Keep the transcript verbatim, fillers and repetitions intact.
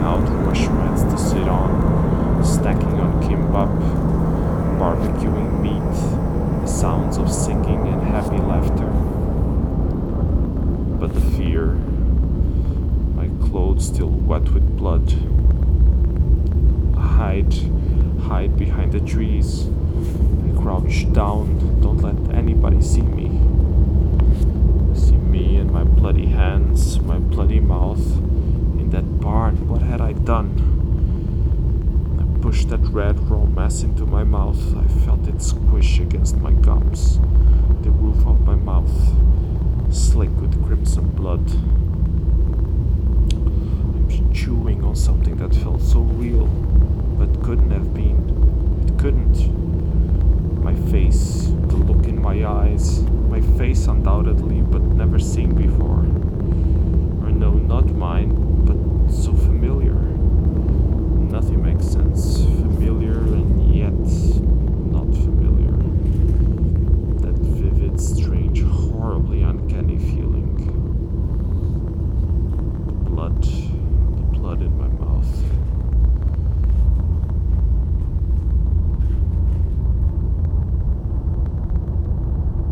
out rush mats to sit on, snacking on kimbap, barbecuing meat, the sounds of singing and happy laughter. But the fear, my clothes still wet with blood. I hide, hide behind the trees. I crouch down, don't let anybody see me. See me and my bloody hands, my bloody mouth. In that barn, what had I done? I pushed that red raw mess into my mouth. I felt it squish against my gums, the roof of my mouth, slick with crimson blood. I'm chewing on something that felt so real, but couldn't have been. It couldn't. My face, the look in my eyes, my face undoubtedly, but never seen before.